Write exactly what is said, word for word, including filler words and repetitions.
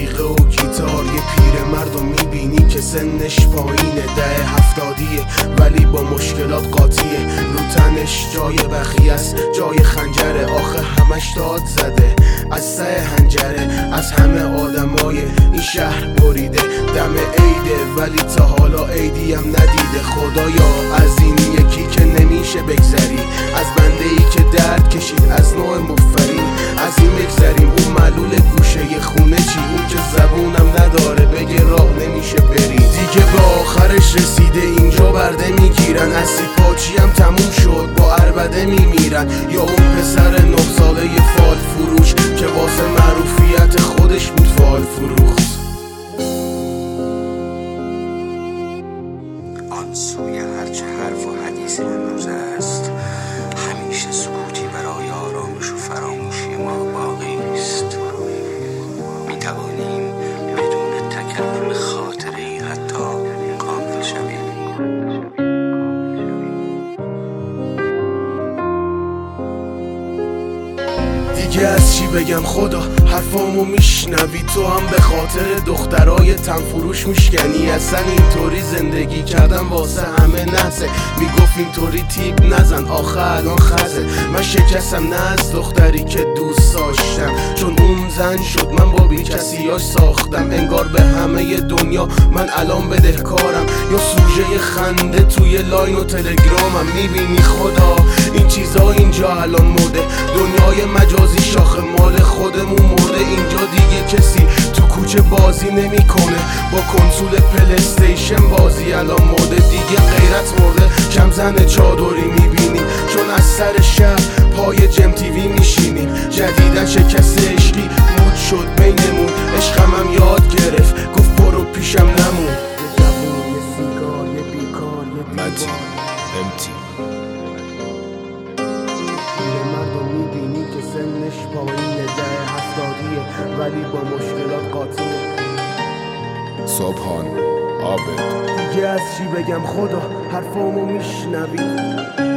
موسیقی و گیتار. یه پیرمرد رو میبینی که سنش پایینه، ده هفتادیه ولی با مشکلات قاطیه. رو تنش جای بخیه است، جای خنجره، آخه همش داد زده از سه هنجره. از همه آدمای این شهر بریده، دم عیده ولی تا حالا عیدی هم ندیده. خدایا از این یکی که نمیشه بگذری، از بنده ای که درد کشید از نوع مفری. از این بگذریم، اون معلول گوشه خونه چی؟ اون که زبونم نداره بگه راه نمیشه بری. دیگه به آخرش رسیده، اینجا برده میگیرن، از سیپاچی هم تموم شد با عربده میمیرن. یا اون پسر نه ساله فال فروش که واسه معروفیت خودش بود فال فروخت. آن سوی هرچه حرف و حدیث امروز است، همیشه سکوتی برای آرامش و فراموشی ما باقی است. می توانیم بدون تکلم خاطری حتی کامل شویم. دیگه از چی بگم خدا، حرفامو میشنوی تو هم به خاطر دخترای تنفروش میشکنی. اصلا اینطوری زندگی کردم واسه همه نحسه، میگفت اینطوری تیپ نزن آخه الان خزه. من شکستم نه از دختری که دوست داشتم، چون اون زن شد من با بی کسیاش ساختم. انگار به همه دنیا من الان بدهکارم، یا سوژه خنده توی لاین و تلگرامم. میبینی خدا این چیزا اینجا الان مرده، دنیای مجازی شاخه مال خودمون مرده. اینجا دیگه کسی تو کوچه بازی نمیکنه، با کنسول پلیستیشن بازی الان مرده. دیگه غیرت مرده، کم زن چادری میبینیم، چون از سر شب پای جم تیوی میشینیم. جدیدن شکست عشقی مود شد بینمون، عشقم هم یاد گرفت گفت برو پیشم نمون. یه جوون، یه سیگار، یه بیکار، یه متی امتی مردم میبینی که سنش پایینه، ده هفتادیه ولی با مشکلات قاطیه. صبحان عابد دیگه از چی بگم خدا، حرفامو میشنوی.